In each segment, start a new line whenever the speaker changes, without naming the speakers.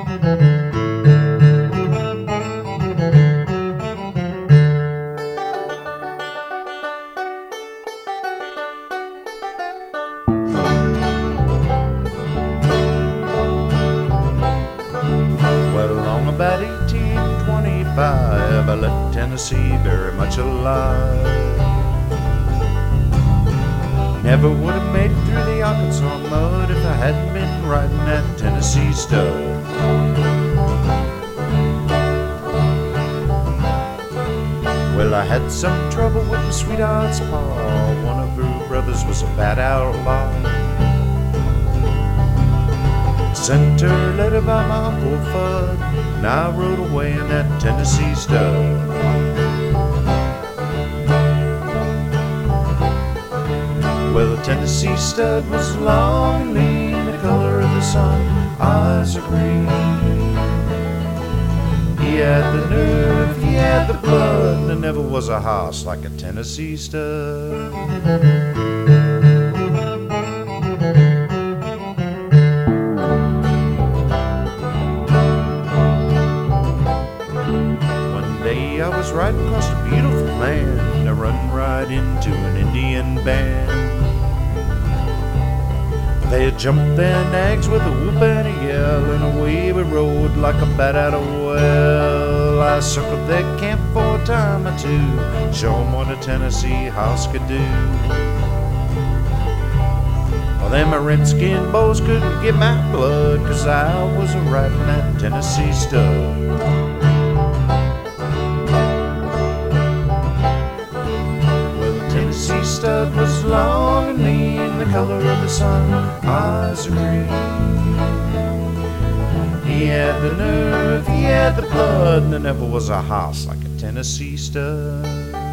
Well, on about 1825, I left Tennessee very much alive. Never would have made it through the Arkansas mud if I hadn't been riding that Tennessee stud. Well, I had some trouble with my sweetheart's pa. One of her brothers was a bad outlaw. Sent her a letter by my Uncle Fudd, and I rode away in that Tennessee stud. Well, the Tennessee stud was long and lean, the color of the sun, eyes are green. He had the nerve, he had the blood, and there never was a house like a Tennessee stud. I was riding across a beautiful land, I run right into an Indian band. They had jumped their nags with a whoop and a yell, and away we rode like a bat out of well. I circled their camp for a time or two, show 'em what a Tennessee house could do. Well, them red-skinned boys couldn't get my blood, 'cause I was riding that Tennessee stud. Tennessee stud was long and lean, the color of the sun, eyes are green. He had the nerve, he had the blood, and there never was a house like a Tennessee stud.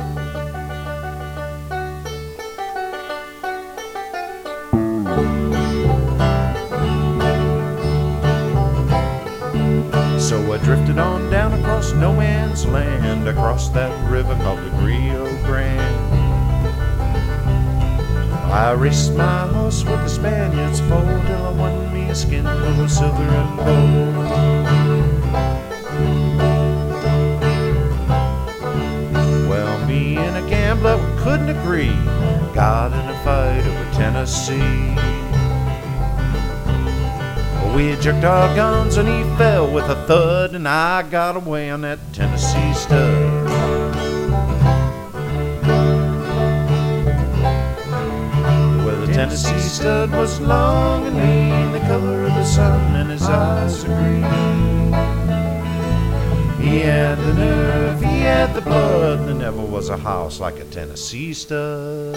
So I drifted on down across no man's land, across that river called the Rio Grande. I raced my horse with the Spaniards foal till I won me a skin full of silver and gold. Well, me and a gambler, we couldn't agree, got in a fight over Tennessee. We jerked our guns and he fell with a thud, and I got away on that Tennessee stud. Tennessee stud was long and lean, the color of the sun, and his eyes are green. He had the nerve, he had the blood, and there never was a house like a Tennessee stud.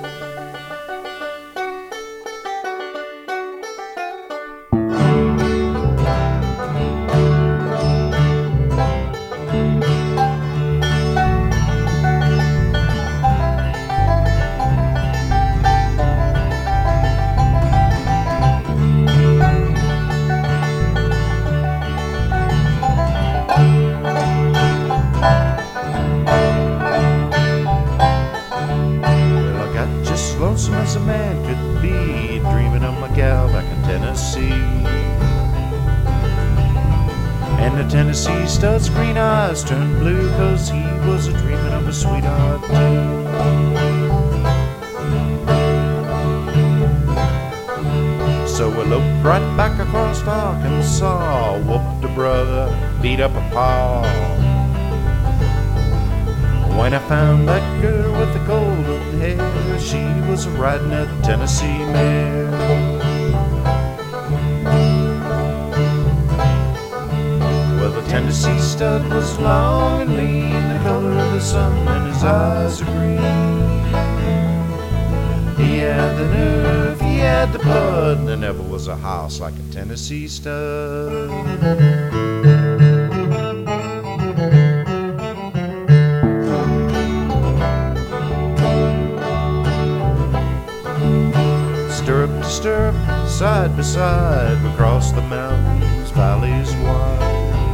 Lonesome as a man could be, dreaming of my gal back in Tennessee. And the Tennessee stud's green eyes turned blue, 'cause he was a dreaming of a sweetheart too. So I loped right back across Arkansas, whooped a brother, beat up a paw. When I found that girl with the golden hair, she was riding a Tennessee mare. Well, the Tennessee stud was long and lean, the color of the sun, and his eyes are green. He had the nerve, he had the blood, and there never was a house like a Tennessee stud. Stirrup to stirrup, side by side, we crossed the mountains, valleys wide.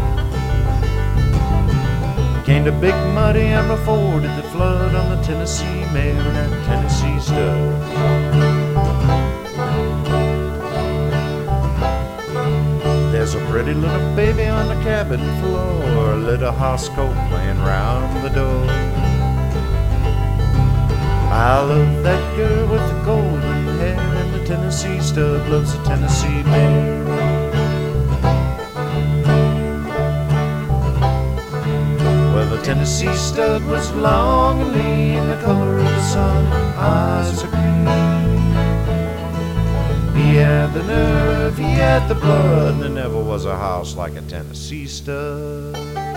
Came to Big Muddy and we forded the flood on the Tennessee mare and that Tennessee stud. There's a pretty little baby on the cabin floor, a little house coat playing round the door. I love that girl with the golden hair, and the Tennessee stud loves the Tennessee mare. Well, the Tennessee stud was long and lean, the color of the sun, eyes are green. He had the nerve, he had the blood, and there never was a house like a Tennessee stud.